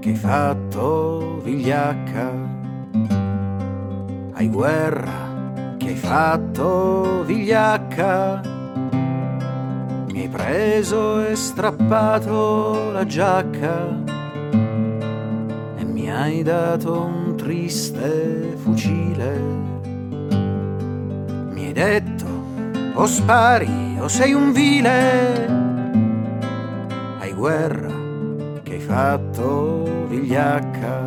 che hai fatto vigliacca, hai guerra che hai fatto vigliacca, mi hai preso e strappato la giacca e mi hai dato un triste fucile. Mi hai detto o spari o sei un vile, hai guerra che hai fatto vigliacca,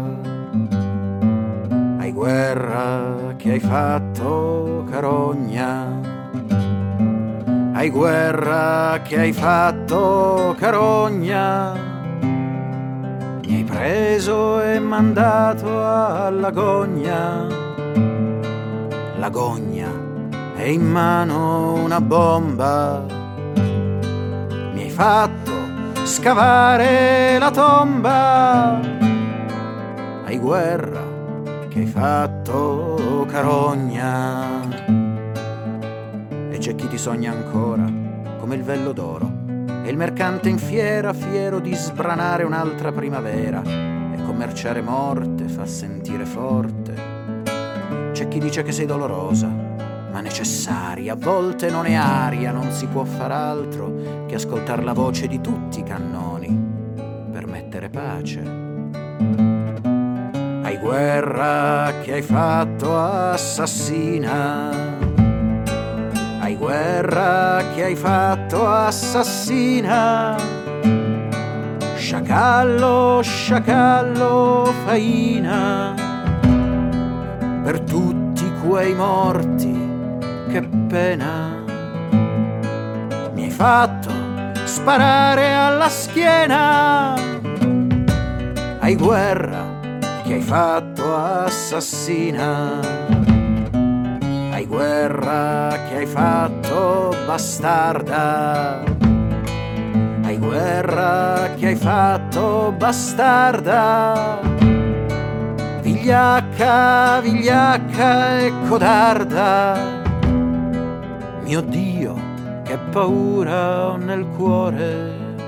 hai guerra che hai fatto carogna, hai guerra che hai fatto carogna, mi hai preso e mandato all'agonia, l'agonia è in mano una bomba, mi hai fatto scavare la tomba, hai guerra che hai fatto carogna. E c'è chi ti sogna ancora come il vello d'oro e il mercante in fiera fiero di sbranare un'altra primavera, e commerciare morte fa sentire forte. C'è chi dice che sei dolorosa ma necessaria, a volte non è aria, non si può far altro che ascoltar la voce di tutti i cannoni per mettere pace. Hai guerra che hai fatto assassina, hai guerra che hai fatto assassina, sciacallo, sciacallo, faina per tutti quei morti, che pena. Mi hai fatto sparare alla schiena, hai guerra che hai fatto assassina, hai guerra che hai fatto bastarda, hai guerra che hai fatto bastarda, vigliacca, vigliacca e codarda. Mio Dio, che paura ho nel cuore,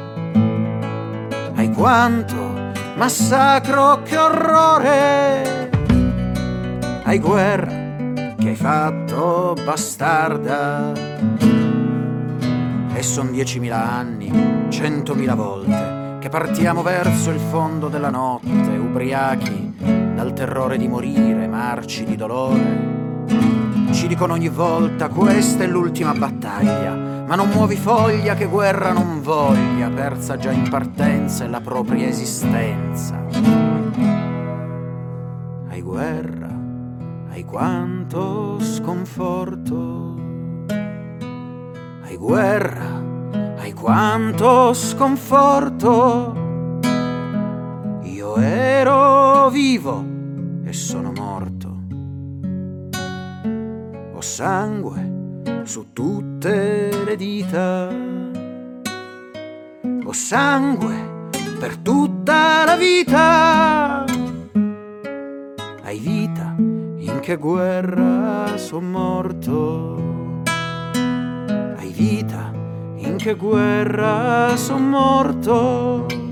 hai quanto massacro, che orrore, hai guerra che hai fatto bastarda. E son 10.000 anni, 100.000 volte che partiamo verso il fondo della notte, ubriachi dal terrore di morire, marci di dolore. Ci dicono ogni volta questa è l'ultima battaglia, ma non muovi foglia che guerra non voglia, persa già in partenza è la propria esistenza. Hai guerra, hai quanto sconforto, hai guerra, hai quanto sconforto, io ero vivo e sono morto. Ho sangue su tutte le dita, ho sangue per tutta la vita. Hai vita, in che guerra son morto, hai vita, in che guerra son morto.